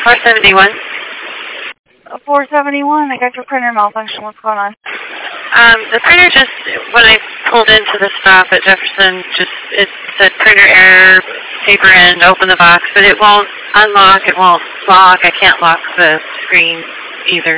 471. 471, I got your printer malfunction. What's going on? The printer just, when I pulled into the stop at Jefferson, it said printer error, paper end, open the box, but it won't unlock, it won't lock. I can't lock the screen either.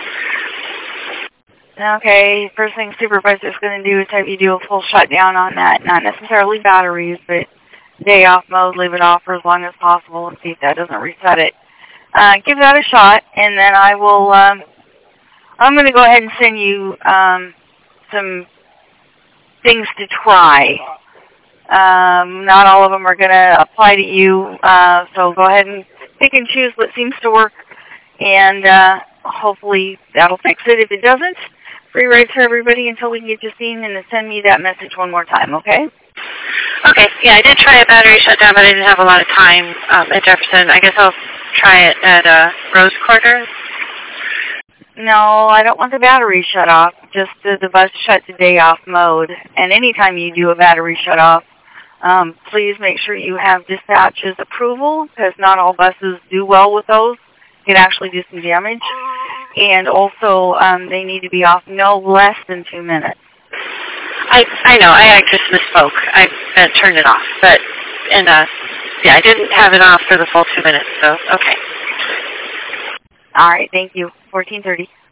Okay, first thing supervisor's going to do is have you do a full shutdown on that. Not necessarily batteries, but day off mode, leave it off for as long as possible and see if that doesn't reset it. Give that a shot, and then I will, I'm going to go ahead and send you some things to try. Not all of them are going to apply to you, so go ahead and pick and choose what seems to work, and hopefully that'll fix it. If it doesn't, free rides for everybody until we can get you seen, and then send me that message one more time, okay? Okay, yeah, I did try a battery shutdown, but I didn't have a lot of time at Jefferson. I guess I'll try it at Rose Quarter. No, I don't want the battery shut off, just the bus shut to day off mode. And anytime you do a battery shut off, please make sure you have dispatch's approval, because not all buses do well with those. It actually do some damage. And also, they need to be off no less than 2 minutes. I know, I just misspoke. I turned it off, but, yeah, I didn't have it off for the full 2 minutes, so, okay. All right, thank you. 14:30.